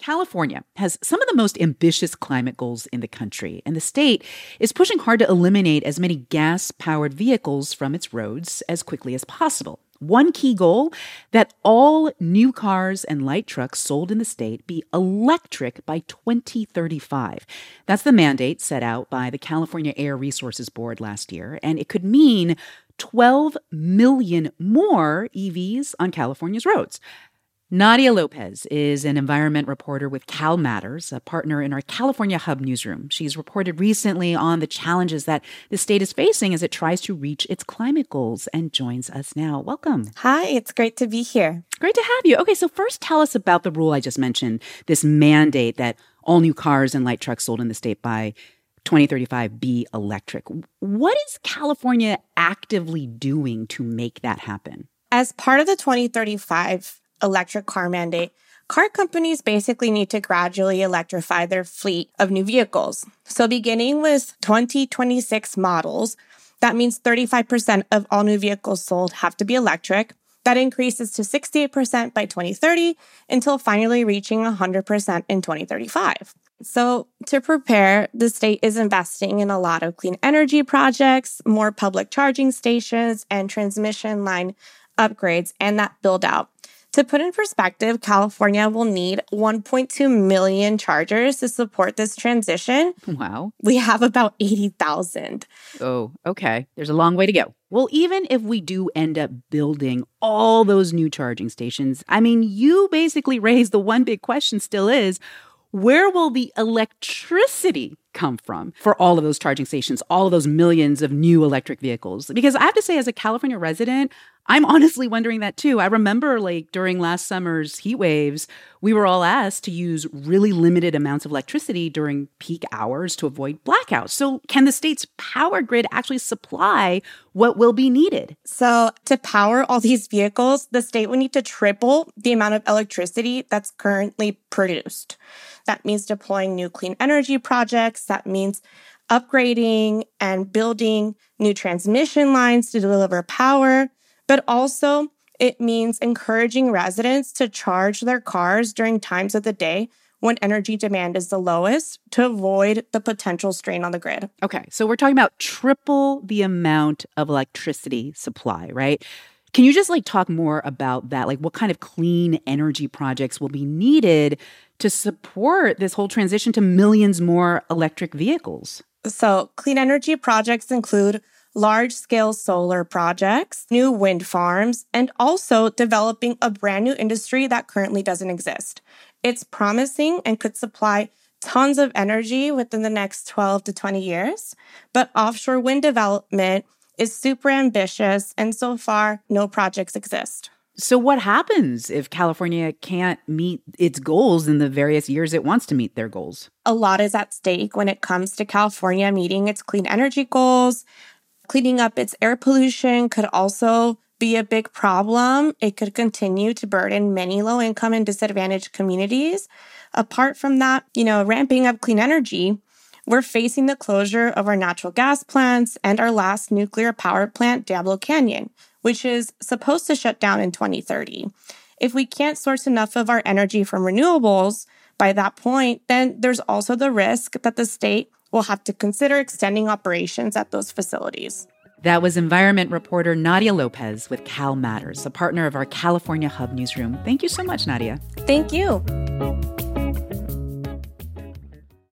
California has some of the most ambitious climate goals in the country, and the state is pushing hard to eliminate as many gas-powered vehicles from its roads as quickly as possible. One key goal, that all new cars and light trucks sold in the state be electric by 2035. That's the mandate set out by the California Air Resources Board last year, and it could mean 12 million more EVs on California's roads. Nadia Lopez is an environment reporter with Cal Matters, a partner in our California Hub newsroom. She's reported recently on the challenges that the state is facing as it tries to reach its climate goals and joins us now. Welcome. Hi, it's great to be here. Great to have you. Okay, so first tell us about the rule I just mentioned, this mandate that all new cars and light trucks sold in the state by 2035 be electric. What is California actively doing to make that happen? As part of the 2035 electric car mandate, car companies basically need to gradually electrify their fleet of new vehicles. So beginning with 2026 models, that means 35% of all new vehicles sold have to be electric. That increases to 68% by 2030 until finally reaching 100% in 2035. So to prepare, the state is investing in a lot of clean energy projects, more public charging stations, and transmission line upgrades, and that build out. To put in perspective, California will need 1.2 million chargers to support this transition. Wow. We have about 80,000. Oh, okay. There's a long way to go. Well, even if we do end up building all those new charging stations, I mean, you basically raised the one big question still is, where will the electricity come from for all of those charging stations, all of those millions of new electric vehicles? Because I have to say, as a California resident, I'm honestly wondering that too. I remember during last summer's heat waves, we were all asked to use really limited amounts of electricity during peak hours to avoid blackouts. So can the state's power grid actually supply what will be needed? So to power all these vehicles, the state would need to triple the amount of electricity that's currently produced. That means deploying new clean energy projects. That means upgrading and building new transmission lines to deliver power. But also, it means encouraging residents to charge their cars during times of the day when energy demand is the lowest to avoid the potential strain on the grid. Okay, so we're talking about triple the amount of electricity supply, right? Can you just talk more about that? What kind of clean energy projects will be needed to support this whole transition to millions more electric vehicles? So clean energy projects include large-scale solar projects, new wind farms, and also developing a brand new industry that currently doesn't exist. It's promising and could supply tons of energy within the next 12 to 20 years, but offshore wind development is super ambitious, and so far, no projects exist. So what happens if California can't meet its goals in the various years it wants to meet their goals? A lot is at stake when it comes to California meeting its clean energy goals. Cleaning up its air pollution could also be a big problem. It could continue to burden many low-income and disadvantaged communities. Apart from that, ramping up clean energy, we're facing the closure of our natural gas plants and our last nuclear power plant, Diablo Canyon, which is supposed to shut down in 2030. If we can't source enough of our energy from renewables by that point, then there's also the risk that the state will have to consider extending operations at those facilities. That was environment reporter Nadia Lopez with Cal Matters, a partner of our California Hub newsroom. Thank you so much, Nadia. Thank you.